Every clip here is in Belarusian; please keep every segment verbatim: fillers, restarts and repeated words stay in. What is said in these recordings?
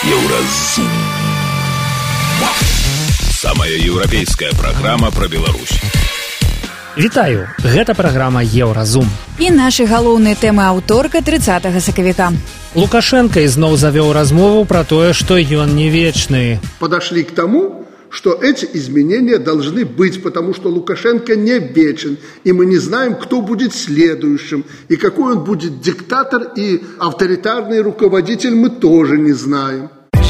Еўразум. Самая еўрапейская праграма пра Беларусь. Вітаю, гэта праграма Еўразум. І нашы галоўныя тэмы аўторка трыццатага сакавіка. Лукашенко ізноў завёў размову пра тое, што ён не вечны. Подошли к тому, что эти изменения должны быть, потому что Лукашенко не вечен, и мы не знаем, кто будет следующим, и какой он будет диктатор и авторитарный руководитель, мы тоже не знаем.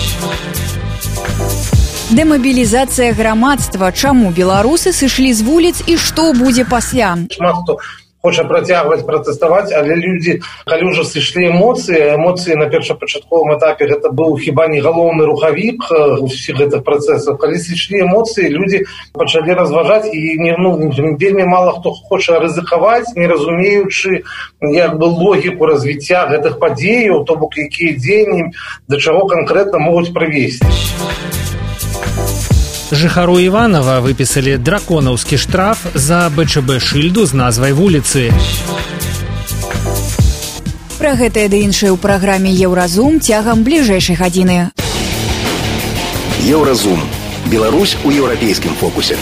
Дэмабілізацыя грамадства. Чаму беларусы сышлі з вуліц і што будзе пасля? Шмат хто хоча працягваць пратэставаць, але людзі, калі ўжо сышлі эмоцыі, эмоцыі на першапачатковым этапе гэта быў хіба не галоўны рухавік усіх гэтых працэсаў. Калі сышлі эмоцыі, людзі пачалі разважаць, і не, ну, вельмі мала хто хоча рызыкаваць, не разумеючы як бы логіку развіцця гэтых падзеяў, то бок якія дзеянні да чаго канкрэтна могуць прывесці. Жыхару Іванова выпісалі драконаўскі штраф за БЧБ-шыльду з назвай вуліцы. Пра гэтае ды іншае ў праграме Еўразум цягам бліжэйшай гадзіны. Еўразум. Беларусь у еўрапейскім фокусе.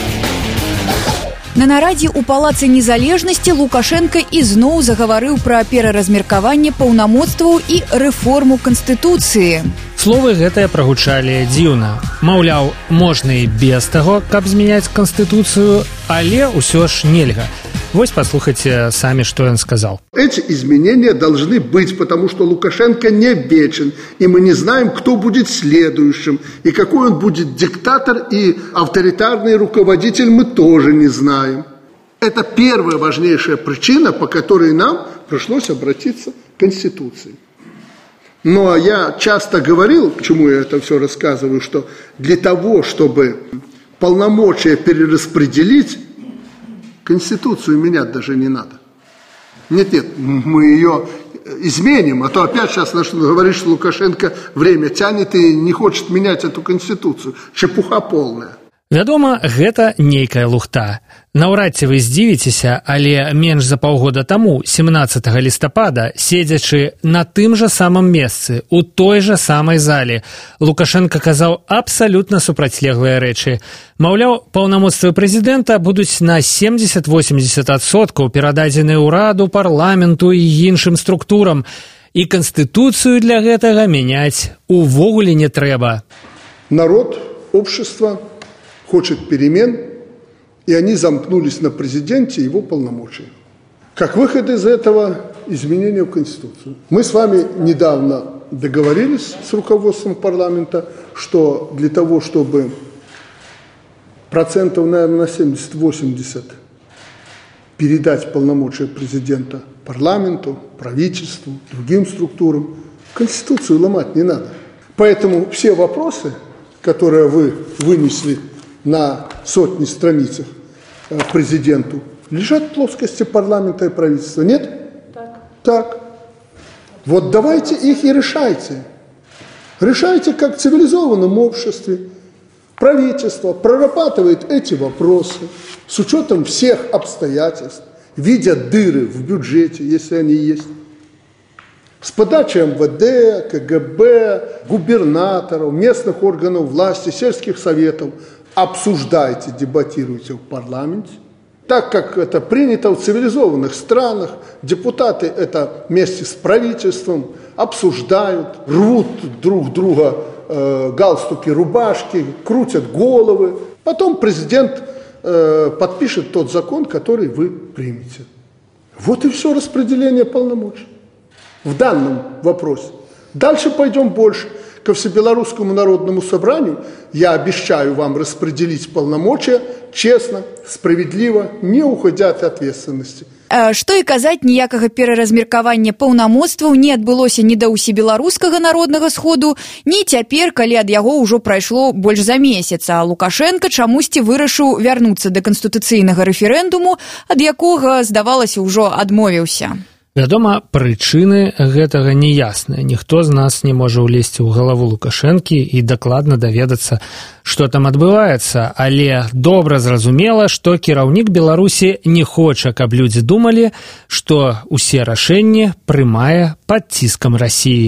На нарадзе ў Палацы Незалежнасці Лукашенко ізноў загаварыў пра пераразмеркаванне паўнамоцтваў і рэформу Канстытуцыі. Словы гэтыя прагучалі дзіўна. Маўляў, можна і без таго, каб змяняць Канстытуцыю, але ўсё ж нельга. Вось послухайте сами, что он сказал. Эти изменения должны быть, потому что Лукашенко не вечен, и мы не знаем, кто будет следующим, и какой он будет диктатор и авторитарный руководитель, мы тоже не знаем. Это первая важнейшая причина, по которой нам пришлось обратиться к Конституции. Но я часто говорил, почему я это все рассказываю, что для того, чтобы полномочия перераспределить, Конституцию менять даже не надо. Нет, нет, мы ее изменим, а то опять сейчас говорит, что Лукашенко время тянет и не хочет менять эту Конституцию. Чепуха полная. Вядома, гэта нейкая лухта. Наўрад ці вы здзівіцеся, але менш за паўгода таму, семнаццатага лістапада, седзячы на тым жа самым месцы, у той жа самай зале, Лукашенко казаў абсалютна супрацьлеглыя рэчы. Маўляў, паўнамоцтвы прэзідэнта будуць на семьдесят-восемьдесят адсоткаў перададзены ўраду, парламенту і іншым структурам, і Канстытуцыю для гэтага мяняць увогуле не трэба. Народ, общество хочет перемен, и они замкнулись на президенте и его полномочия. Как выход из этого – изменения в Конституцию. Мы с вами недавно договорились с руководством парламента, что для того, чтобы процентов, наверное, на семьдесят-восемьдесят передать полномочия президента парламенту, правительству, другим структурам, Конституцию ломать не надо. Поэтому все вопросы, которые вы вынесли на сотни страницах президенту, лежат в плоскости парламента и правительства. Нет? Так. Так. Вот давайте их и решайте. Решайте, как в цивилизованном обществе. Правительство прорабатывает эти вопросы с учетом всех обстоятельств, видя дыры в бюджете, если они есть, с подачи эм вэ дэ, ка гэ бэ, губернаторов, местных органов власти, сельских советов. Обсуждайте, дебатируйте в парламенте. Так как это принято в цивилизованных странах, депутаты это вместе с правительством обсуждают, рвут друг друга э, галстуки, рубашки, крутят головы. Потом президент э, подпишет тот закон, который вы примете. Вот и все распределение полномочий в данном вопросе. Дальше пойдем больше. Ко Всебелорусскому народному собранию я обещаю вам распределить полномочия честно, справедливо, не уходя от ответственности. Што і казаць, ніякага пераразмеркавання паўнамоцтваў не адбылося ні да ўсебеларускага народнага сходу, ні цяпер, калі ад яго ўжо прайшло больш за месяц, а Лукашенко чамусьці вырашыў вярнуцца да канстытуцыйнага рэферэндуму, ад якога, здавалася, ўжо адмовіўся. Вядома, прычыны гэтага неясныя. Ніхто з нас не можа ўлезці ў галаву Лукашэнкі і дакладна даведацца, што там адбываецца, але добра зразумела, што кіраўнік Беларусі не хоча, каб людзі думалі, што ўсе рашэнні прымае пад ціскам Расіі.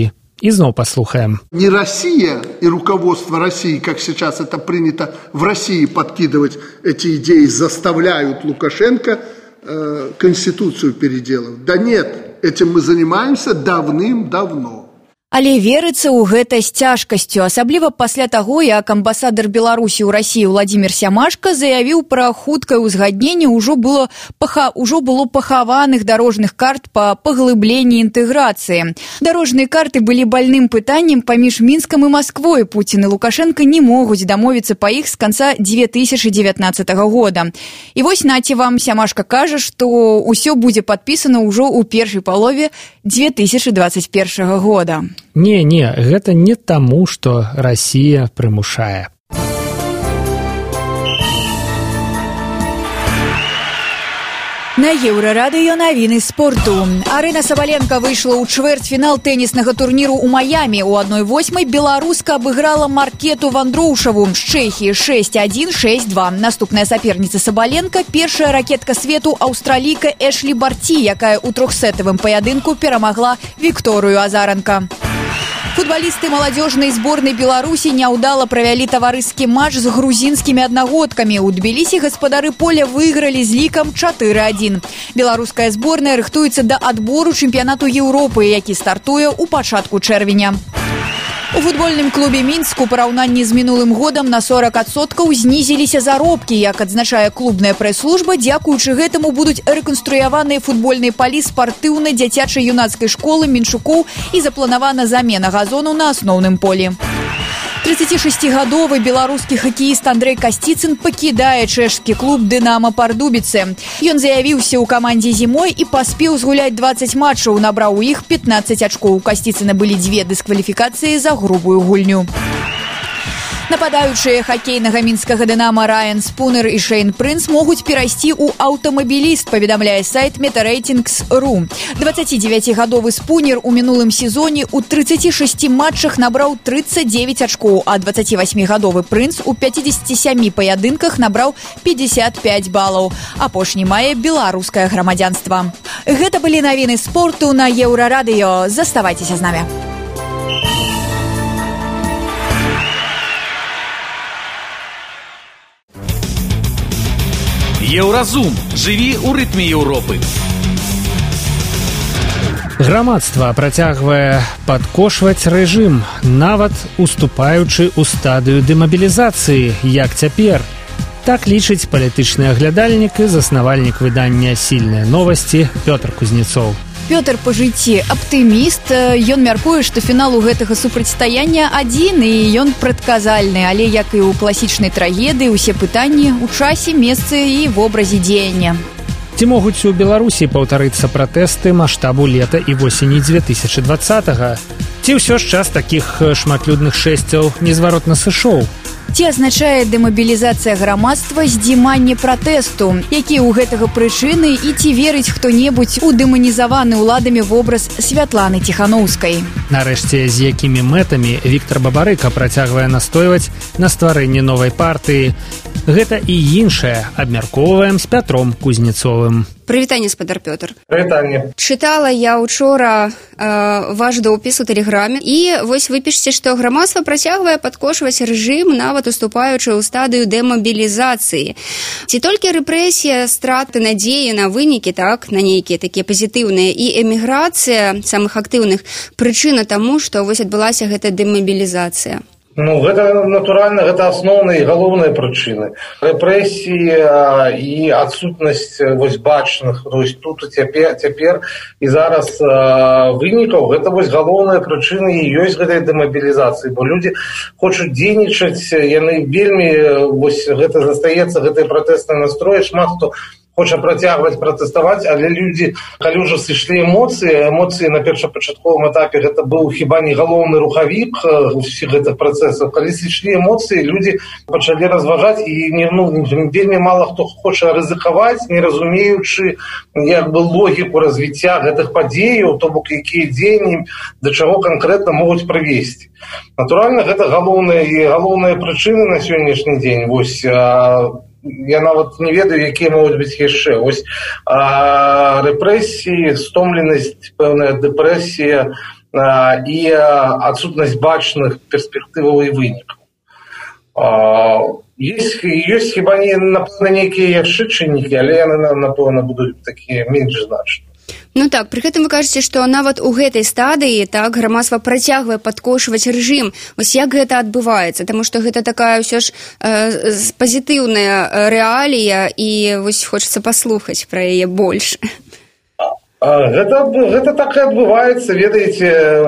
И снова послушаем. Не Россия и руководство России, как сейчас это принято в России подкидывать эти идеи, заставляют Лукашенко э, Конституцию переделывать. Да нет, этим мы занимаемся давным-давно. Але верыцца ў гэта з цяжкасцю, асабліва пасля таго, як амбасадар Беларусі ў Расіі Владзімір Сямашка заявіў пра хуткае ўзгадненне ўжо было, паха, ўжо было пахаваных дарожных карт па паглыбленні інтэграцыі. Дарожныя карты былі больным пытаннем паміж Мінскам і Масквой. Пуцін і Лукашенко не могуць дамовіцца па іх з канца две тысячы дзевятнаццатага года. І вось наце вам, Сямашка кажа, што ўсё будзе падпісана ўжо ў першай палове две тысячы дваццаць першага года. Не, не, гэта не таму, што Расія прымушае. На Еўрарадыё навіны спорту. Арына Сабаленка выйшла ў чвэрцьфінал тэніснага турніру ў Маямі. У адной восьмай беларуска абыграла Маркету Вандроўшаву з Чэхіі шэсць адзін шэсць два. Наступная саперніца Сабаленка – першая ракетка свету аўстралійка Эшлі Барці, якая ў трохсетавым паядынку перамагла Вікторыю Азаранка. Футболисты маладзёжнай зборнай Беларусі няўдала правялі таварыскі матч з грузінскімі аднагодкамі. У Тбілісі гаспадары поля выйгралі з лікам чатыры адзін. Беларуская зборная рыхтуецца да адбору чэмпіянату Еўропы, які стартуе ў пачатку чэрвеня. У футбольным клубе Мінск у параўнанні з мінулым годам на сорок адсоткаў знізіліся заробкі. Як адзначае клубная прэс-служба, дзякуючы гэтаму будуць рэканструяваныя футбольныя палі спартыўнай дзіцячай юнацкай школы Менчукоў і запланавана замена газону на асноўным полі. трыццацішасцігадовы беларускі хакеіст Андрэй Касціцын пакідае чэшскі клуб «Дынама Пардубіцы». Ён заявіўся ў камандзе зімой і паспеў згуляць дваццаць матчаў, набраў у іх пятнаццаць ачкоў. У Касціцына былі дзве дыскваліфікацыі за грубую гульню. Нападаючыя хакейнага мінскага «Дынама» Райан Спунер і Шейн Прынц могуць перайсці ў аўтамабіліст, паведамляе сайт Метарэйтингс точка ру. дваццацідзевяцігадовы Спунер у мінулым сезоне ў трыццаці шасці матчах набраў трыццаць дзевяць ачкоў, а дваццацівасьмігадовы Прынц у пяцідзесяці сямі паядынках набраў пятьдесят пять балаў. Апошні мае беларускае грамадзянства. Гэта былі навіны спорту на Еўрарадыё. Заставайцеся з намі. Еўразум. Жыві ў рытме Еўропы. Грамадства працягвае падкошваць рэжым, нават уступаючы ў стадыю дэмабілізацыі, як цяпер. Так лічыць палітычны аглядальнік і заснавальнік выдання «Сільныя новасці» Пётр Кузнецоў. Пётр па жыцці аптыміст. Ён мяркуе, што фінал у гэтага супрацьстаяння адзін, і ён прадказальны, але як і ў класічнай трагедыі, усе пытанні ў часе, месцы і вобразе дзеяння. Ці могуць у Беларусі паўтарыцца пратэсты маштабу лета і восені две тысячы дваццатага? Ці ўсё ж час такіх шматлюдных шэсцяў незваротна сышоў? Ці азначае дэмабілізацыя грамадства здзіманне пратэсту? Якія ў гэтага прычыны і ці верыць хто-небудзь у дэманізаваны ўладамі вобраз Святланы Ціханаўскай? Нарэшце, з якімі мэтамі Віктар Бабарыка працягвае настойваць на стварэнні новай партыі? Гэта і іншае абмяркоўваем з Пятром Кузнецовым. Прывітанне, спадар Пётр. Прывітанне. Чытала я учора э, ваш допіс у тэлеграме, і вось вы пішце, што грамадства працягвае падкошваць рэжым, нават уступаючы ў стадыю дэмабілізацыі. Ці толькі рэпрэсія, страты надзеі на вынікі, так, на нейкія такія пазітыўныя, і эміграцыя самых актыўных прычына таму, што вось адбылася гэта дэмабілізацыя? Ну, гэта, натуральна, гэта асноўныя і галоўныя прычыны. Рэпрэсія і адсутнасць вось бачных, то есть тут і цяпер, цяпер і зараз а, вынікаў, гэта вось галоўныя прычыны і ёсць гэтай дэмабілізацыі, бо людзі хочуць дзейнічаць, яны вельмі, вось гэта застаецца, гэтай пратэснай настроі, шмат хто хоча працягваць пратэставаць, але людзі, калі ўжо сышлі эмоцыі, эмоцыі на першапачатковым этапе гэта быў хіба не галоўны рухавік усіх гэтых працэсаў. Калі сышлі эмоцыі, людзі пачалі разважаць, і не, ну, вельмі мала хто хоча рызыкаваць, не разумеючы як бы логіку развіцця гэтых падзеяў, то бок якія дзеянні да чаго канкрэтна могуць прывесці. Натуральна, гэта галоўныя і галоўныя прычыны на сённяшні дзень. Вось я нават не ведаю, якія могуць быць яшчэ. Вось а, рэпрэсіі, стомленасць, пэўная дэпрэсія, і адсутнасць бачных перспектываў і вынікаў. Ёсць, ёсць хіба не, напэўна, нейкія яшчэ чыннікі, але яны, напэўна, будуць такія менш значныя. Ну так, пры гэтым вы кажаце, што нават у гэтай стадыі так грамадства працягвае падкошваць рэжым. Вось як гэта адбываецца? Таму што гэта такая ўсё ж э, пазітыўная рэалія, і вось хочацца паслухаць пра яе больш. Гэта, гэта так і адбываецца, ведаеце,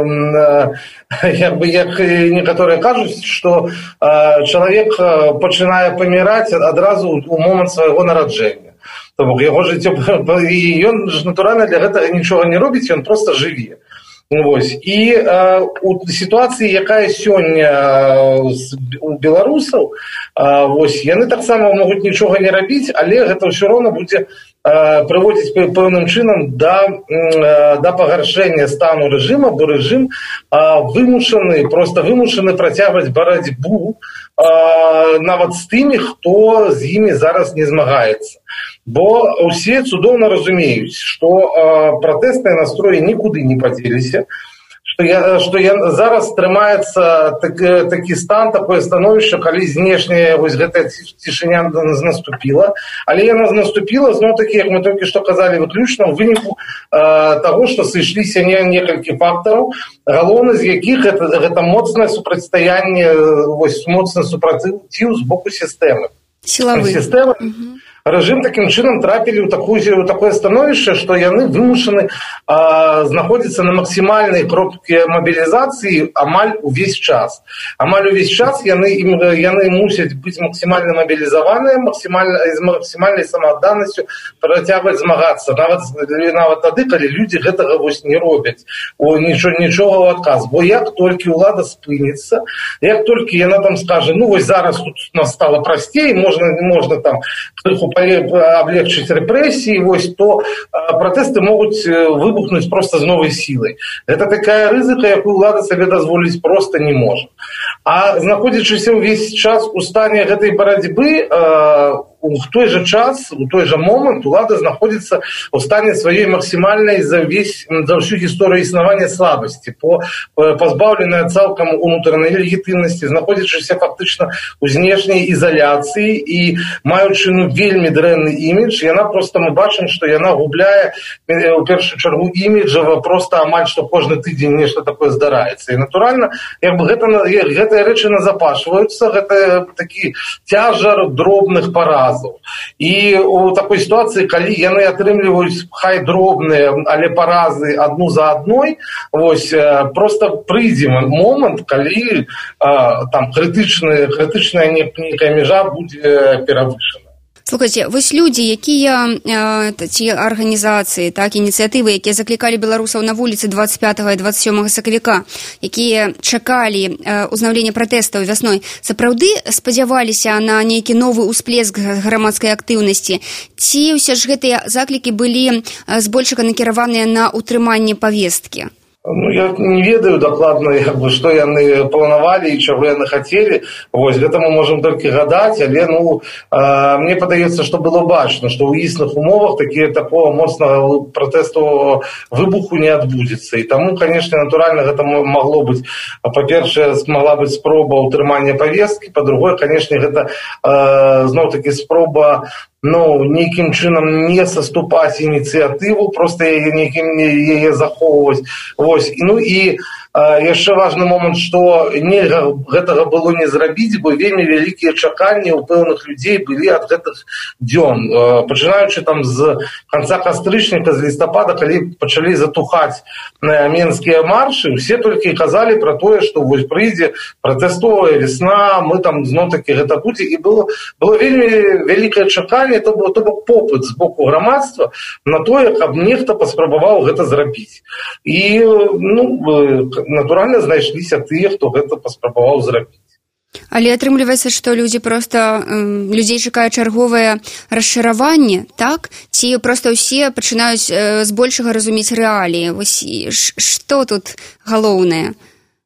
як бы, як некаторыя кажуць, што чалавек пачынае паміраць адразу ў момант свайго нараджэння. То бок яго жыццё, і ён ж натуральна для гэтага нічога не робіць, ён проста жыве. Вось. І э, у сітуацыі, якая сёння у беларусаў, э, вось, яны таксама могуць нічога не рабіць, але гэта ўсё роўна будзе прыводзіць пэўным чынам да, да пагаршэння стану рэжыма, бо рэжым вымушаны, проста вымушаны працягваць барацьбу нават з тымі, хто з імі зараз не змагаецца. Бо ўсе цудоўна разумеюць, што пратэсныя настроі нікуды не падзеліся, што, я, што я, зараз трымаецца так, такі стан, такое становішча, калі знешняя вось гэтая цішыня наступіла, але яна наступіла, зноў-такі, як мы толькі што казалі, выключна ў выніку э, таго, што сышліся не, некалькі фактараў, галоўны з якіх гэта, гэта моцнае супрацьстаянне, вось моцны супраціў з боку сістэмы. Сілавы. Сістэма. Угу. Рэжым такім чынам трапілі ў такое, такое становішча, што яны вымушаны а, знаходзіцца на максімальнай кропке мабілізацыі амаль увесь час. Амаль увесь час яны, яны мусяць быць максімальна мабілізаваныя, максімальна, з максімальнай самаадданасцю працягваць змагацца. Нават, нават тады, калі людзі гэтага вось не робяць, о, нічого, нічога ў адказ. Бо як толькі ўлада спыніцца, як толькі яна там скажа, ну вось зараз тут нас стала прасцей, можна, можна там крыху облегчыць рэпрэсіі, вось, то пратэсты могуць выбухнуць проста з новай сілай. Гэта такая рызыка, якую ўлада сабе дазволіць проста не можа. А знаходзячыся ўвесь час у стане гэтай барацьбы, у той жа час, у той жа момант улада знаходзіцца ў стане сваёй максімальнай за весь, за ўсю гісторыю існавання слабасці, по пазбаўленая цалкам унутранай легітымнасці, знаходзячыся фактычна ў знешняй ізаляцыі і маючы ну, вельмі дрэнны імідж, яна проста, мы бачым, што яна губляе у першую чаргу іміджава, проста амаль што кожны тыдзень нешта такое здараецца. І натуральна, як бы гэта, гэтыя рэчы назапашваюцца, гэта такі цяжар дробных параз. І у такой сітуацыі, калі яны атрымліваюць хай дробныя, але паразы адну за адной, вось, проста прыйдзе момант, калі а, там крытычная, крытычная нейкая мяжа будзе перавышана. Слухайце, вось людзі, якія э, ці арганізацыі, так, ініцыятывы, якія заклікалі беларусаў на вуліцы двадцать пятого і двадцать сёмого сакавіка, якія чакалі э, узнаўлення пратэстаў вясной, сапраўды спадзяваліся на нейкі новы ўсплеск грамадскай актыўнасці, ці ўсе ж гэтыя заклікі былі э, збольшага накіраваныя на ўтрыманне павесткі? Ну, я не ведаю дакладна, як бы, што яны планавалі і чаго яны хацелі. Вось, гэта мы можам толькі гадаць, але, ну, э, мне падаецца, што было бачна, што ў існых умовах такі, такого моцнага пратэсту выбуху не адбудзецца. І таму, канешне, натуральна, гэта магло быць, па-першае, магла быць спроба ўтрымання павесткі, па-другое, канешне, гэта э, зноў-такі спроба ну, нейкім чынам не саступаць ініцыятыву, проста яе нейкім яе захоўваць. Вось. Ну і яшчэ важны момант, што нельга гэтага было не зрабіць, бо вельмі вялікія чаканні ў пэўных людзей былі ад гэтых дзён. Пачынаючы там з канца кастрычніка, з лістапада, калі пачалі затухаць менскія маршы, усе толькі казалі пра тое, што вось прыйдзе пратэстовая весна, мы там зноў-такі гэта будзе. І было, было вельмі вялікае чаканне, то бок, то бок попыт з боку грамадства на тое, каб нехта паспрабаваў гэта зрабіць. І, ну, натуральна, знайшліся тыя, хто гэта паспрабаваў зрабіць. Але атрымліваецца, што людзі проста, людзей чакае чарговае расчараванне, так? Ці проста ўсе пачынаюць збольшага разумець рэаліі? Вось што тут галоўнае?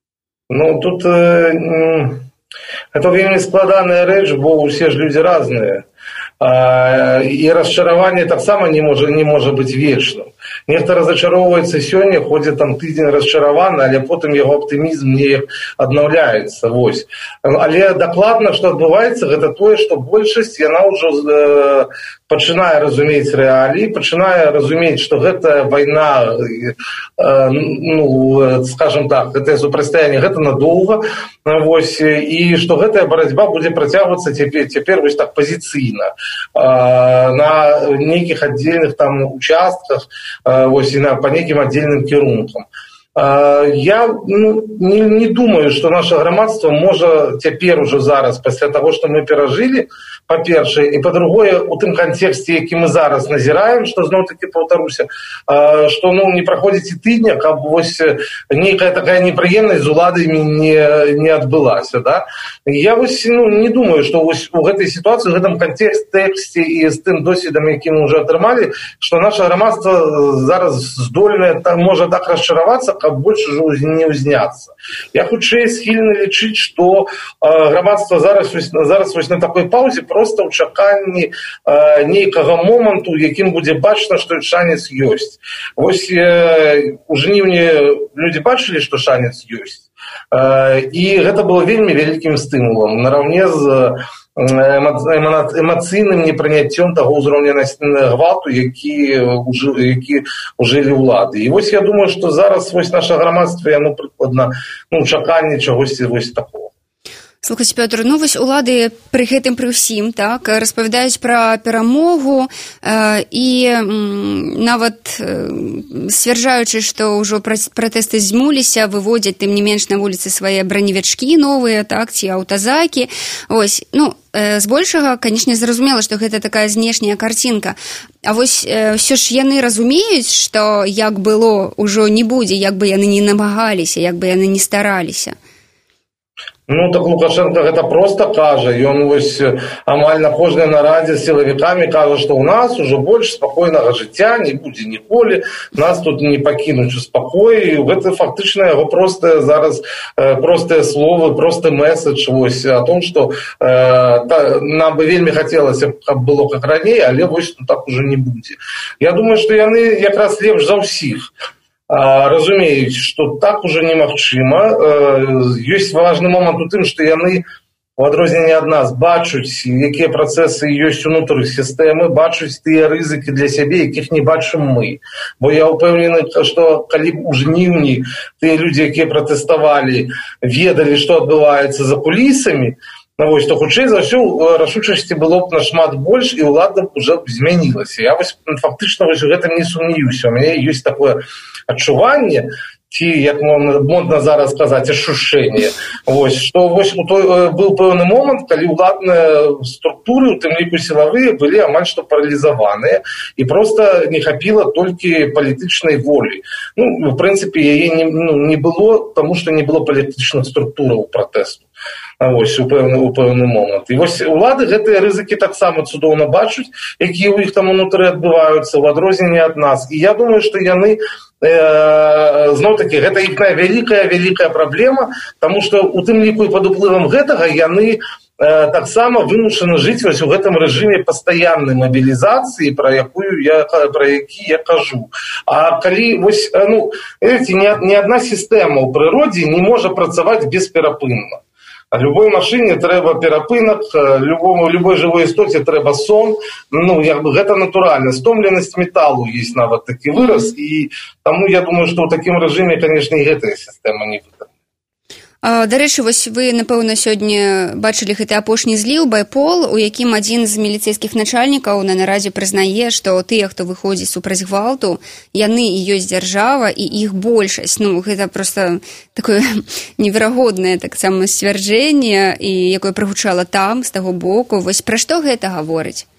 Ну, тут э, гэта вельмі складаная рэч, бо ўсе ж людзі разныя. і расчараванне таксама не можа не можа быць вечным. Нехта разачароўваецца сёння, ходзіць там тыдзень расчараваны, але потым яго аптымізм неяк аднаўляецца. Вось. Але дакладна, што адбываецца, гэта тое, што большасць яна ўжо э, пачынае разумець рэаліі, пачынае разумець, што гэтая вайна, э, ну, скажем так, гэтае супрацьстаянне, гэта надоўга, вось, і што гэтая барацьба будзе працягвацца цяпер, цяпер вось так пазіцыйна, э, на нейкіх аддзельных там участках, вось, і на, по нейкім аддзельным кірункам. Я ну, не, не думаю, што наша грамадства можа цяпер ужо зараз, пасля таго, што мы перажылі, па-першае, і па-другое, у тым кантэксце, які мы зараз назіраем, што зноў-такі паўтаруся, што ну, не праходзіць і тыдня, каб вось нейкая такая непрыемнасць з уладамі не, не адбылася. Да? Я вось ну, не думаю, што вось у гэтай сітуацыі, у гэтым кантэксце і з тым досведам, які мы ўжо атрымалі, што наша грамадства зараз здольнае, можа так расчаравацца, каб больш ужо не ўзняцца. Я хутчэй схільны лічыць, што грамадства зараз, зараз вось на такой паўзе проста ў чаканні э, нейкага моманту, якім будзе бачна, што шанец ёсць. Вось э, у жніўні людзі бачылі, што шанец ёсць. Э, і гэта было вельмі вялікім стымулам, нараўне з эмацыйным непрыняццём таго ўзроўня гвалту, які, які ўжылі ўлады. І вось я думаю, што зараз вось наша грамадства, яно прыкладна ну, чаканне чагосьці вось такого. Слухайце, Пётр, ну вось улады пры гэтым пры ўсім, так, распавядаюць пра перамогу э, і м, нават э, сцвярджаючы, што ўжо пратэсты змуліся, выводзяць тым не менш на вуліцы свае браневічкі новыя, так, ці аўтазакі. Ось, ну, э, збольшага, канечне, зразумела, што гэта такая знешняя карцінка. А вось э, ўсё ж яны разумеюць, што як было ўжо не будзе, як бы яны не намагаліся, як бы яны не стараліся. Ну, так Лукашенко гэта проста кажа, ён вось амаль на кожнай нарадзе з сілавікамі кажа, што ў нас ужо больш спакойнага жыцця не будзе ніколі, нас тут не пакінуць у спакоі, гэта фактычна яго простыя зараз простыя словы, просты месседж вось о том, што э, та, нам бы вельмі хацелася, каб было як раней, але вось ну, так ужо не будзе. Я думаю, што яны якраз лепш за ўсіх разумеюць, што так ужо немагчыма. Ёсць важны момант у тым, што яны, у адрозненне ад нас, бачуць, якія працэсы ёсць унутры сістэмы, бачуць тыя рызыкі для сябе, якіх не бачым мы. Бо я ўпэўнены, што калі ў жніўні тыя людзі, якія пратэставалі, ведалі, што адбываецца за кулісамі, ну, вось, то хутчэй за ўсё рашучасці было б нашмат больш, і ўлада б уже змянілася. Я вось фактычна вось у гэтым не сумнеюся. У мяне ёсць такое адчуванне, ці, як модна зараз сказаць, ашушэнне, вось, што вось той, быў пэўны момант, калі ўладныя структуры, у тым ліку сілавыя, былі амаль што паралізаваныя, і проста не хапіла толькі палітычнай волі. Ну, в прынцыпе, яе не, ну, не было, таму што не было палітычных структураў пратэсту. Вось, у пэўны, у пэўны момант. І вось улады гэтыя рызыкі таксама цудоўна бачуць, якія ў іх там унутры адбываюцца, ў адрозненне ад нас. І я думаю, што яны, э, зноў-такі, гэта іхная вялікая-вялікая праблема, таму што у тым ліку і пад уплывам гэтага яны э, таксама вымушаны жыць вось у гэтым рэжыме пастаяннай мабілізацыі, пра якую я, пра які я кажу. А калі, вось, ну, ведаеце, ні адна сістэма ў прыродзе не можа працаваць бесперапынна. Любой машине трэба перапынак, любому, любой жывой істоце трэба сон. Ну, як бы гэта натуральна. Стомленасць металу есть нават такі выраз, і таму я думаю, што ў такім рэжыме, канешне, і гэтая сістэма не выдана. Дарэчы, вось вы, напэўна, сёння бачылі гэты апошні зліў байпол, у якім адзін з міліцэйскіх начальнікаў на нарадзе прызнае, што тыя, хто выходзіць супраць гвалту, яны і ёсць дзяржава, і іх большасць. Ну, гэта проста такое неверагоднае таксама сцвярджэнне, і якое прагучала там, з таго боку. Вось пра што гэта гаворыць?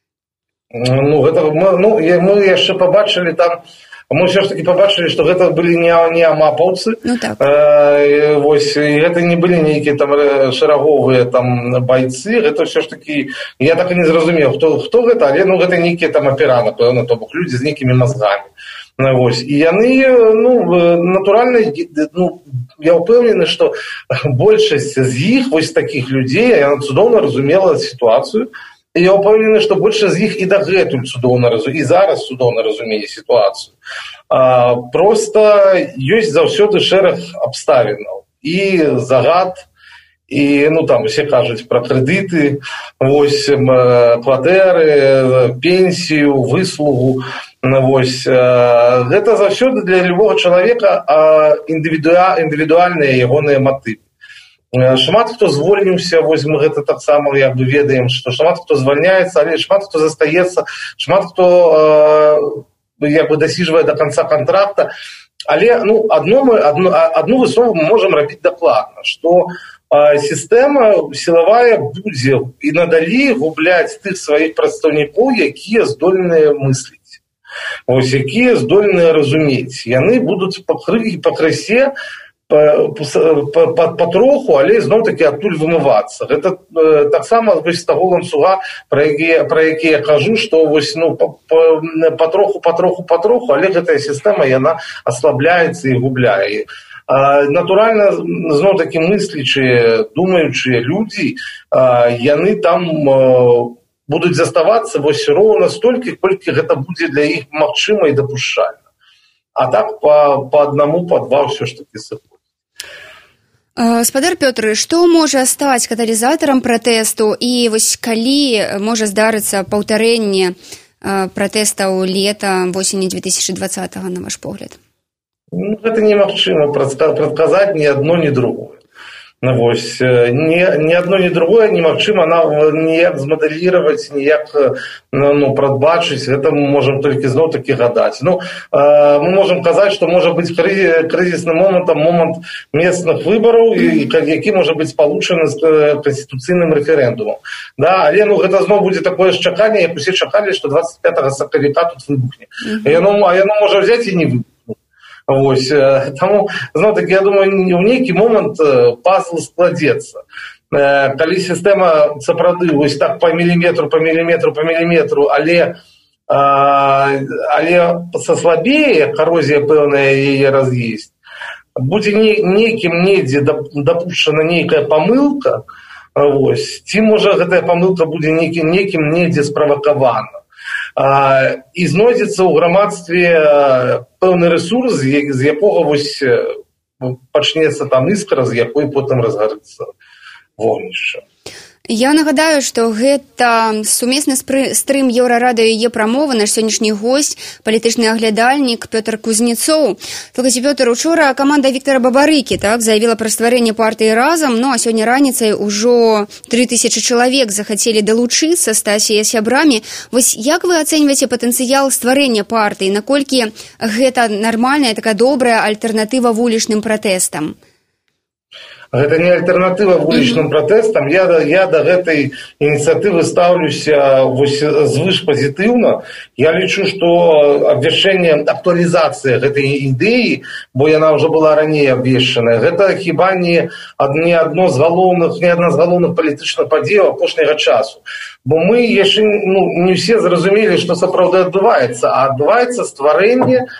Ну, гэта, мы, ну, мы яшчэ пабачылі там, мы ўсё ж таки побачылі, што гэта былі не, не амапаўцы. Ну, так. э, вось, і гэта не былі нейкія там шараговыя там байцы, гэта ўсё ж таки, я так і не зразумеў, хто, хто гэта, але ну, гэта нейкія там апера, напэўна, то бок людзі з нейкімі мазгамі. Вось. І яны, ну, натуральна, ну, я ўпэўнены, што большасць з іх, вось такіх людзей, яна цудоўна разумела сітуацыю, і я ўпэўнены, што большасць з іх і дагэтуль цудоўна разумее, і зараз цудоўна разумее сітуацыю. А, проста ёсць заўсёды шэраг абставінаў і загад, і ну там усе кажуць пра крэдыты, вось кватэры, пенсію, выслугу. Вось гэта заўсёды для любога чалавека індывідуальныя ягоныя матывы. Шмат хто звольніўся, вось мы гэта таксама як бы ведаем, што шмат хто звальняецца, але шмат хто застаецца, шмат хто як бы дасіжвае до конца контракта. Але ну одно мы одну одну выснову мы можем рабіць дакладна, што сістэма сілавая будзе і надалей губляць тых сваіх прадстаўнікоў, якія здольныя мысліць. Вось якія здольныя разумець. Яны будуць пакрысе патроху, але зноў-такі адтуль вымывацца. Гэта э, таксама з таго ланцуга, пра які, пра які я кажу, што вось, ну, патроху, патроху, патроху, але гэтая сістэма яна аслабляецца і губляе. А, натуральна, зноў-такі мыслячыя, думаючыя людзі, а, яны там а, будуць заставацца вось роўна столькі, колькі гэта будзе для іх магчыма і дапушчальна. А так па, па аднаму, па два ўсё ж такі сыходзіць. Спадар Пётр, што можа стаць каталізатарам пратэсту і вось калі можа здарыцца паўтарэнне пратэстаў лета восені две тысячи двадцатого, на ваш погляд? Ну, гэта немагчыма прадказаць ні адно, ні другое. Ну, вось, ні, ні адно, ні другое немагчыма ніяк змадэліраваць, ніяк ну, прадбачыць, гэта мы можам толькі зноў-такі гадаць. Ну, э, мы можам казаць, што можа быць крызісным момантам момант месцных выбараў, і, які можа быць спалучаны з канстытуцыйным рэферэндумам. Да, але ну, гэта зноў будзе такое ж чаканне, як усе чакалі, што двадцать пятого сакавіка тут выбухне. Mm-hmm. Яно, а яно можа взяць і не выбухне. Вось, таму, зноў-такі, я думаю, ў нейкі момант пазл складзецца. Калі сістэма сапраўды вось так па міліметру, па міліметру, па міліметру, але, але саслабее, карозія пэўная яе раз'есць, будзе нейкім недзе дапушчана нейкая памылка, вось, ці можа гэтая памылка будзе нейкім, нейкім недзе справакавана. А, і знойдзецца ў грамадстве пэўны рэсурс, з якога вось пачнецца там іскра, з якой потым разгарыцца вогнішча. Я нагадаю, што гэта сумесны стрым Еўрарадыё і яе прамова, наш сённяшні госць, палітычны аглядальнік Пётр Кузнецоў. Слухайце, Пётр, учора каманда Віктара Бабарыкі так, заявіла пра стварэнне партыі «Разам», ну а сёння раніцай ужо тры тысячы чалавек захацелі далучыцца, стаць яе сябрамі. Вось як вы ацэньваеце патэнцыял стварэння партыі, наколькі гэта нармальная, такая добрая альтэрнатыва вулічным пратэстам? Гэта не альтэрнатыва вулічным пратэстам. Я, я да гэтай ініцыятывы стаўлюся звыш пазітыўна. Я лічу, што абвяшчэнне, актуалізацыя гэтай ідэі, бо яна ўжо была раней абвешчаная, гэта хіба не, не адно з галоўных, не адна з галоўных палітычных падзеяў апошняга часу. Бо мы яшчэ ну, не ўсе зразумелі, што сапраўды адбываецца, а адбываецца стварэнне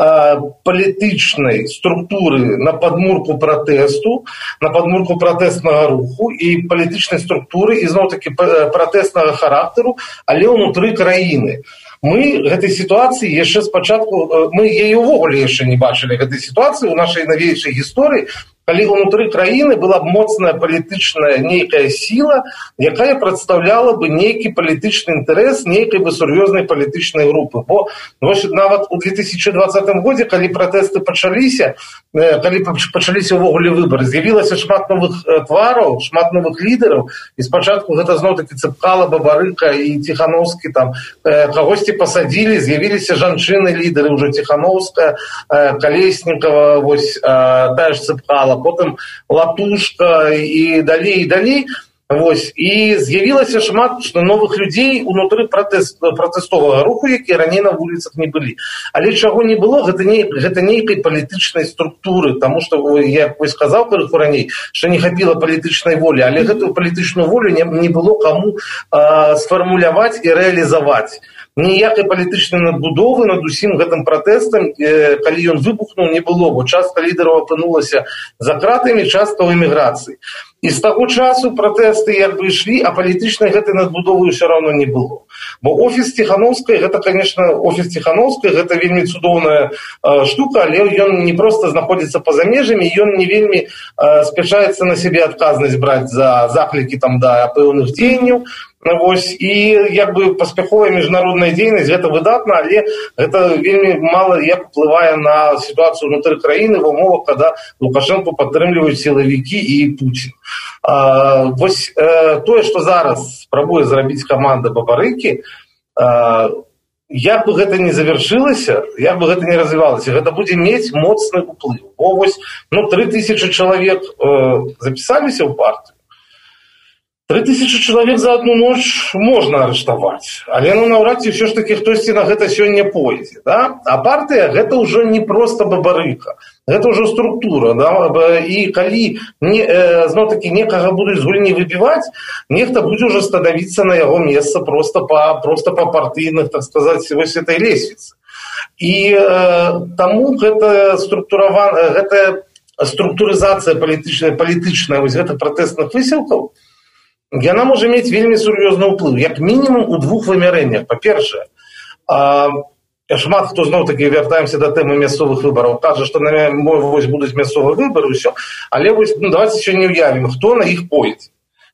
палітычнай структуры на падмурку пратэсту, на падмурку пратэстнага руху і палітычнай структуры і зноў-такі пратэстнага характару, але ўнутры краіны. Мы гэтай сітуацыі яшчэ спачатку, мы яе ўвогуле яшчэ не бачылі гэтай сітуацыі ў нашай навейшай гісторыі, калі ўнутры краіны была б моцная палітычная нейкая сіла, якая прадстаўляла бы нейкі палітычны інтарэс нейкай бы сур'ёзнай палітычнай групы. Бо вось, нават у две тысячи двадцатым годзе, калі пратэсты пачаліся, калі пачаліся ўвогуле выбары, з'явілася шмат новых твараў, шмат новых лідараў, і спачатку гэта зноў-такі Цыпкала, Бабарыка і Ціхановскі, там кагосьці пасадзілі, з'явіліся жанчыны-лідары, ўжо Ціхановская, Калеснікава, вось тая ж Цыпкала, потым Латушка і далей, і далей. Вось. І з'явілася шмат новых людзей унутры пратэст, пратэстовага руху, якія раней на вуліцах не былі. Але чаго не было, гэта, не, гэта нейкай палітычнай структуры, таму што, я вось сказаў крыху раней, што не хапіла палітычнай волі, але гэтую палітычную волю не, не было каму а, сфармуляваць і рэалізаваць. ніякай палітычнай надбудовы над усім гэтым пратэстам, калі ён выбухнуў, не было, бо частка лідараў апынулася за кратамі, частка ў эміграцыі. І з таго часу пратэсты як бы ішлі, а палітычнай гэтай надбудовы ўсё равно не было. Бо офіс Ціхановскай, гэта, конечно, офіс Ціхановскай, гэта вельмі цудоўная э, штука, але ён не проста знаходзіцца па-за межамі, ён не вельмі э, спяшаецца на сябе адказнасць браць за заклікі там да пэўных дзеянняў. Вось, і як бы паспяховая міжнародная дзейнасць, гэта выдатна, але гэта вельмі мала як уплывае на сітуацыю ўнутры краіны в умовах, када Лукашэнку падтрымліваюць сілавікі і Пуцін. А, вось э, тое, што зараз спрабуе зрабіць каманда Бабарыкі, э, як бы гэта не завяршылася, як бы гэта не развівалася, гэта будзе мець моцны уплыў. Бо вось, ну, тры тысячы чалавек э, запісаліся ў партыю. Тры тысячы чалавек за одну ноч можна арыштаваць, але ну наўрад ці ўсё ж такі хтосьці на гэта сёння пойдзе, да? А партыя гэта ўжо не проста Бабарыка, гэта ўжо структура, да? І калі не, э, зноў-такі некага будуць з гульні выбіваць, нехта будзе ўжо становіцца на яго месца просто па просто па партыйных, так сказаць, вось этой лесвіцы. І э, таму гэта структуравана, гэта структурызацыя палітычная, палітычная вось гэтых пратэстных высілкаў, яна можа мець вельмі сур'ёзны ўплыў, як мінімум у двух вымярэннях. Па-першае, шмат хто зноў-такі вяртаемся да тэмы мясцовых выбараў, кажа, што на вось будуць мясцовыя выбары, ўсё, але вось, ну, давайте сёння ўявім, хто на іх пойдзе.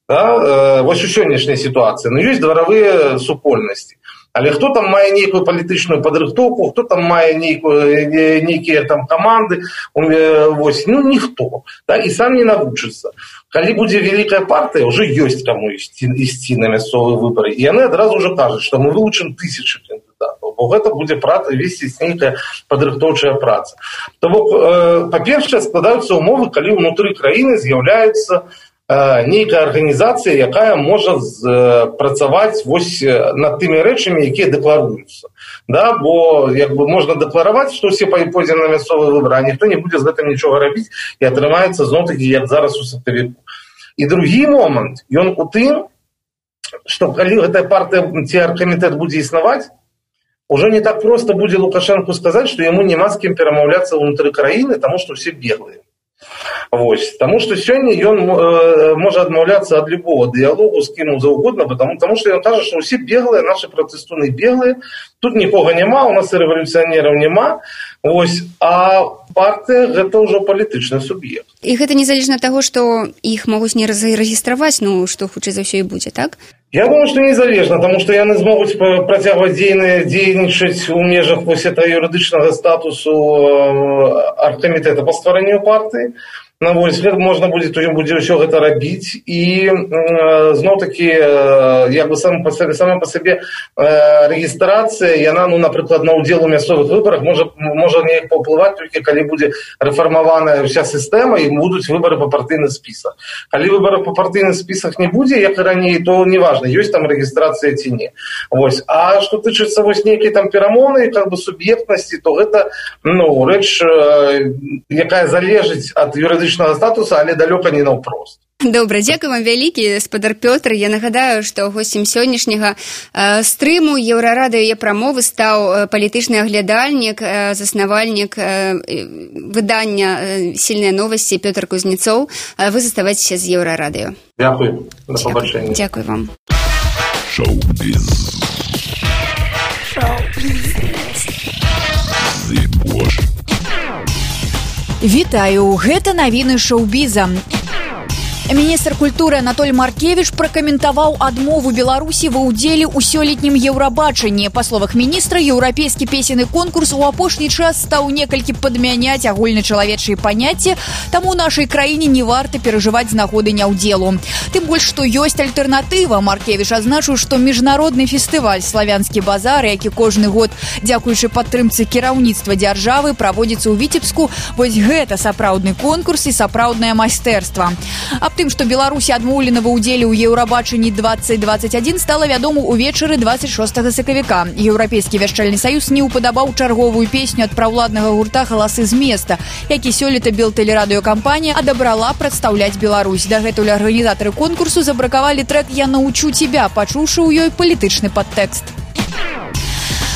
Да? Вось у сённяшняй сітуацыі. Ну, ёсць дваравыя супольнасці. Але хто там мае нейкую палітычную падрыхтоўку, хто там мае нейкую, нейкія там каманды, вось, ну, ніхто. Да? І сам не навучыцца. Калі будзе вялікая партыя, ўжо ёсць каму ісці, ісці на мясцовыя выбары. І яны адразу ўжо кажуць, што мы вылучым тысячы кандыдатаў, бо гэта будзе праца, весціць нейкая падрыхтоўчая праца. То бок, э, па-першае, складаюцца ўмовы, калі ўнутры краіны з'яўляецца нейкая арганізацыя, якая можа працаваць вось над тымі рэчамі, якія дэкларуюцца. Да? Бо як бы можна дэклараваць, што ўсе пойдзе на мясцовыя выбары, а ніхто не будзе з гэтым нічога рабіць, і атрымаецца зноў-такі, як зараз у сактавіку. І другі момант, ён у тым, што калі гэтая партыя ці аргкамітэт будзе існаваць, ужо не так проста будзе Лукашэнку сказаць, што яму няма з кім перамаўляцца ўнутры краіны, таму што ўсе беглыя. Вось, таму што сёння ён э, можа адмаўляцца ад любого дыялогу з кім заўгодна, потому, таму што ён кажа, што ўсе беглыя, нашы пратэстуны беглыя, тут нікога няма, у нас і рэвалюцыянераў няма, вось, а партыя гэта ўжо палітычны суб'ект. І гэта незалежна ад таго, што іх могуць не зарэгістраваць, ну, што хутчэй за ўсё і будзе, так? Я думаю, што незалежна, таму што яны змогуць працягваць дзейнічаць у межах вось этого юрыдычнага статусу аргкамітэта па стварэнню партыі. Ну, вось, можна будзе, то будзе ўсё гэта рабіць, і э, зноў-такі, э, як бы сама па сабе, сама па сабе э, рэгістрацыя, яна, ну, напрыклад, на ўдзел у мясцовых выбарах можа, можа неяк паўплываць толькі, калі будзе рэфармаваная ўся сістэма і будуць выбары па партыйных спісах. Калі выбары па партыйных спісах не будзе, як і раней, то неважна, ёсць там рэгістрацыя ці не. Вось. А што тычыцца вось нейкай там перамоўнай, как бы суб'ектнасці, то гэта, ну, рэч, э, якая залежыць ад юрыдычнага статуса, але далёка не наўпрост. Добра, дзякуй вам вялікі, спадар Пётр. Я нагадаю, што госцем сённяшняга э, стрыму Еўрарадыё е прамовы стаў палітычны аглядальнік, э, заснавальнік э, выдання э, «Сільныя новасці» Пётр Кузнецоў. Э, вы заставайцеся з Еўрарадыё. Дзякуй. Да пабачэння. Дзякуй вам. Шоу-біз. Шоу-біз. Вітаю, гэта навіны шоу-біза. Міністр культуры Анатоль Маркевіч пракаментаваў адмову Беларусі ва ўдзеле ў сёлетнім Еўрабачанні. Па словах міністра, еўрапейскі песенны конкурс у апошні час стаў некалькі падмяняць агульначалавечыя паняцці, таму нашай краіне не варта перажываць з нагоды няўдзелу. Тым больш, што ёсць альтэрнатыва. Маркевіч азначыў, што міжнародны фестываль «Славянскі базар», які кожны год, дзякуючы падтрымцы кіраўніцтва дзяржавы, праводзіцца ў Віцебску, вось гэта сапраўдны конкурс і сапраўднае майстэрства. Аб тым, што Беларусі адмоўлена ва ўдзеле ў Еўрабачанні двадцать двадцать один, стала вядома ўвечары двадцать шостага сакавіка. Еўрапейскі вяшчальны саюз не ўпадабаў чарговую песню ад праўладнага гурта «Галасы з места», які сёлета Белтэлерадыёкампанія адабрала прадстаўляць Беларусь. Дагэтуль арганізатары конкурсу забракавалі трэк «Я научу тебя», пачуўшы ў ёй палітычны падтэкст.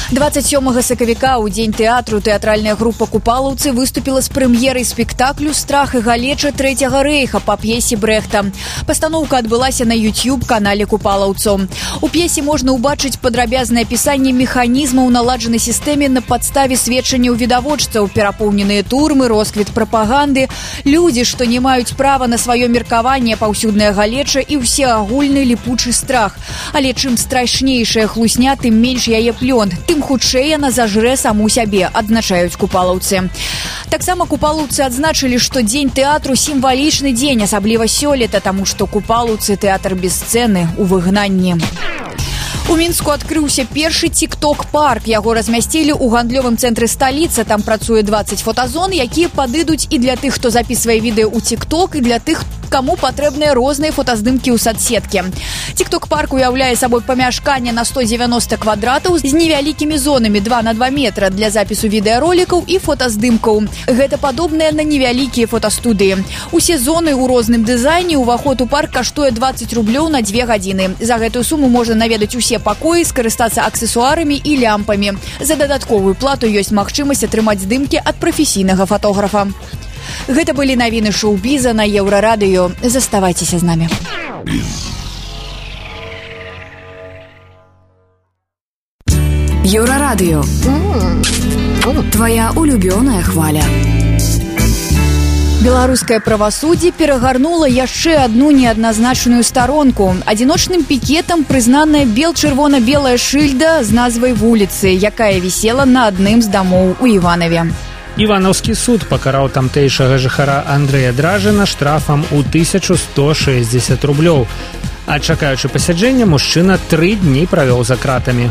двадцать сёмага сакавіка ў дзень тэатру тэатральная група купалаўцы выступіла з прэм'ерай спектаклю «Страх і галеча трэцяга рэйха» па п'есе Брэхта. Пастаноўка адбылася на YouTube-канале купалаўцаў. У п'есе можна ўбачыць падрабязнае апісанне механізмаў наладжанай сістэме на падставе сведчанняў відавочцаў, перапоўненыя турмы, росквіт прапаганды, людзі, што не маюць права на сваё меркаванне, паўсюдная галеча і ўсеагульны ліпучы страх. Але чым страшнейшая хлусня, тым менш яе плён, тым хутчэй яна зажрэ саму сябе, адзначаюць купалаўцы. Таксама купалаўцы адзначылі, што дзень тэатру сімвалічны дзень, асабліва сёлета, таму што купалаўцы тэатр без сцэны ў выгнанні. У Мінску адкрыўся першы тик-ток-парк. Яго размясцілі ў гандлёвым цэнтры сталіцы. Там працуе дваццаць фотазон, якія падыдуць і для тых, хто запісвае відэа ў тик-ток, і для тых, каму патрэбныя розныя фотаздымкі ў садсеткі. Тик-ток-парк уяўляе сабой памяшканне на сто дзевяноста квадратаў з невялікімі зонамі два на два метра для запісу відэаролікаў і фотаздымкаў. Гэта падобныя на невялікія фотастудыі. Усе зоны ў розным дызайне, уваход у парк каштуе дваццаць рублёў на дзве гадзіны. За гэтую суму можна наведаць усе пакоі, скарыстацца аксесуарамі і лямпамі. За дадатковую плату ёсць магчымасць атрымаць здымкі ад прафесійнага фотографа. Гэта былі навіны шоу-біза на Еўрарадыё. Заставайцеся з намі. Еўрарадыё. Твоя улюбёная хваля. Беларускае правасуддзе перагарнула яшчэ адну неадназначную старонку. Адзіночным пікетам прызнаная бел-чырвона-белая шыльда з назвай вуліцы, якая вісела на адным з дамоў у Іванаве. Іванаўскі суд пакараў тамтэйшага жыхара Андрэя Дражына штрафам у тысячу сто шэсцьдзесят рублёў. А чакаючы пасяджэння, мужчына тры дні правёў за кратамі.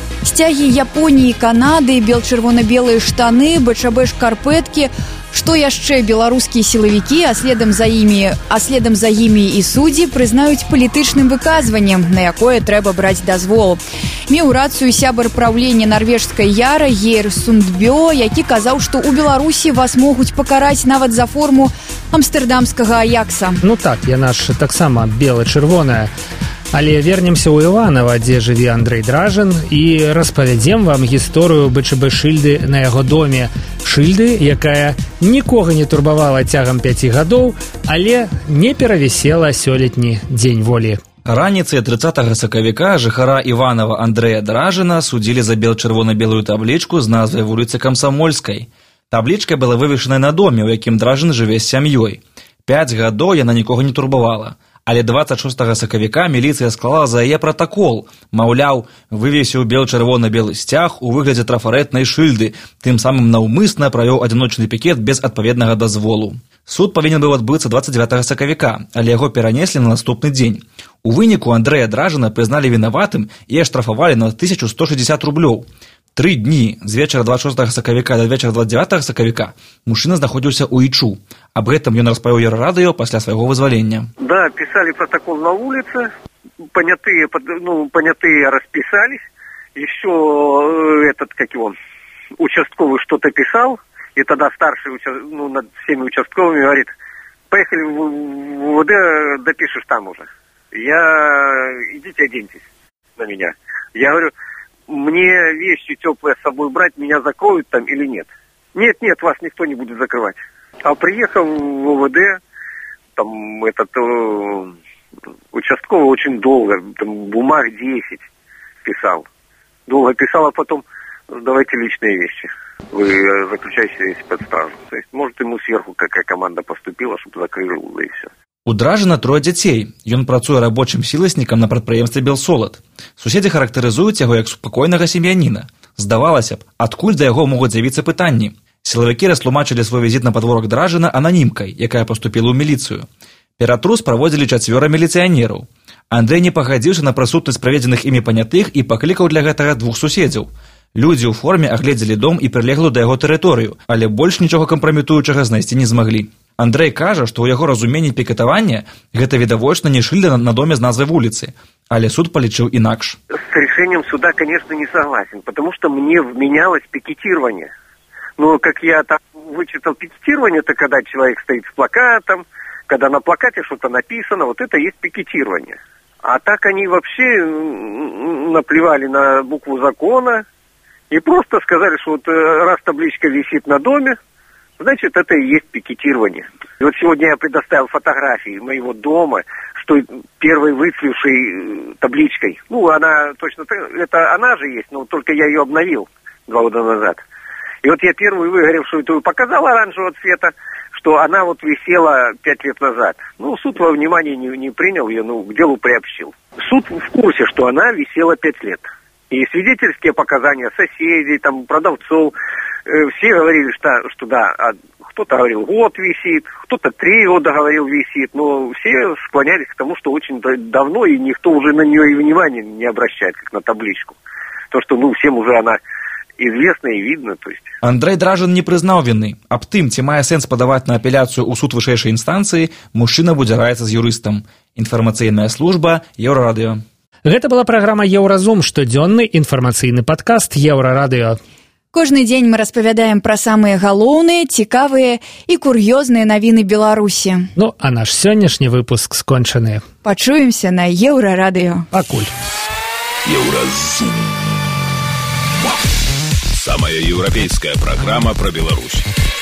Сцягі Японіі, Канады, бел-чырвона-белыя штаны, БЧБ шкарпэткі. Што яшчэ беларускія сілавікі, а следам за імі, а следам за імі і суддзі прызнаюць палітычным выказваннем, на якое трэба браць дазвол. Меў рацыю сябар праўлення нарвежскай Яра Гейр Сундбё, які казаў, што ў Беларусі вас могуць пакараць нават за форму амстэрдамскага Аякса. Ну так, яна ж таксама бела-чырвоная. Але вернемся ў Іванава, дзе жыве Андрэй Дражын, і распавядзем вам гісторыю БЧБ шыльды на яго доме. Шыльды, якая нікога не турбавала цягам пяці гадоў, але не перавісела сёлетні дзень волі. Раніцай трыццатага сакавіка жыхара Іванава Андрэя Дражына судзілі за бел-чырвона-белую таблічку з назвай вуліцы Камсамольскай. Таблічка была вывешаная на доме, у якім Дражын жыве з сям'ёй. Пяць гадоў яна нікога не турбавала. Але дваццаць шостага сакавіка міліцыя склала за яе пратакол. Маўляў, вывесіў бел-чырвона-белы сцяг у выглядзе трафарэтнай шыльды, тым самым наўмысна правёў адзіночны пікет без адпаведнага дазволу. Суд павінен быў адбыцца дваццаць дзевятага сакавіка, але яго перанеслі на наступны дзень. У выніку Андрэя Дражына прызналі вінаватым і аштрафавалі на тысячу сто шэсцьдзесят рублёў. Тры дні з вечара дваццаць шостага сакавіка да вечара дваццаць дзевятага сакавіка мужчына знаходзіўся ў Ічу. Аб гэтым ён распавёў Еўрарадыё пасля свайго вызвалення. Да, писали протокол на улице, понятые, ну, понятые расписались, еще этот, как его, участковый что-то писал, и тогда старший, ну, над всеми участковыми говорит, поехали в УВД, допишешь там уже. Я, идите оденьтесь на меня. Я говорю, мне вещи теплые с собой брать, меня закроют там или нет? Нет, нет, вас никто не будет закрывать. А приехал в УВД, там этот э, участковый очень долго, там бумаг десять писал. Долго писал, а потом давайте личные вещи. Вы заключаете под стражу. То есть, может, ему сверху какая команда поступила, чтобы закрыли, да и все. У Дражына трое дзяцей. Ён працуе рабочым сіласнікам на прадпрыемстве «Белсолад». Суседзі характарызуюць яго як спакойнага сем'яніна. Здавалася б, адкуль да яго могуць з'явіцца пытанні? Сілавікі растлумачылі свой візіт на падворак Дражына ананімкай, якая паступіла ў міліцыю. Ператрус праводзілі чацвёра міліцыянераў. Андрэй не пагадзіўся на прысутнасць праведзеных імі панятых і паклікаў для гэтага двух суседзяў. Людзі ў форме агледзелі дом і прылеглую да яго тэрыторыю, але больш нічога кампраметуючага знайсці не змаглі. Андрэй кажа, што ў яго разуменні пікетавання гэта відавочна не шыльда на доме з назвай вуліцы, але суд полічыў інакш. С решением суда, конечно, не согласен, потому что мне вменялось пикетирование. Но как я там вычитал пикетирование, это когда человек стоит с плакатом, когда на плакате что-то написано, вот это есть пикетирование. А так они вообще наплевали на букву закона И просто сказали, что вот раз табличка висит на доме, значит, это и есть пикетирование. И вот сегодня я предоставил фотографии моего дома, что первой выцвевшей табличкой, ну, она точно, это она же есть, но только я ее обновил два года назад. И вот я первую выгоревшую эту показал оранжевого цвета, что она вот висела пять лет назад. Ну, суд во внимание не, не принял ее, ну, к делу приобщил. Суд в курсе, что она висела пять лет. И свидетельские показания соседей, там, продавцов, э, все говорили, что, что да, а кто-то говорил, год висит, кто-то три года говорил, висит, но все склонялись к тому, что очень давно, и никто уже на нее и внимания не обращает, как на табличку. То, что, ну, всем уже она известна и видна, то есть. Андрей Дражин не прызнаў віны. Аб тым, ці мае сэнс падаваць на апеляцыю ў суд вышэйшай інстанцыі, мужчына будзе раіцца з юрыстам. Інфармацыйная служба Еўрарадыё. Гэта была праграма «Еўразум», штодзённы інфармацыйны падкаст Еўрарадыё. Кожны дзень мы распавядаем пра самыя галоўныя, цікавыя і кур'ёзныя навіны Беларусі. Ну, а наш сённяшні выпуск скончаны. Пачуемся на Еўрарадыё. Пакуль. Еўразум. Самая еўрапейская программа про Беларусь.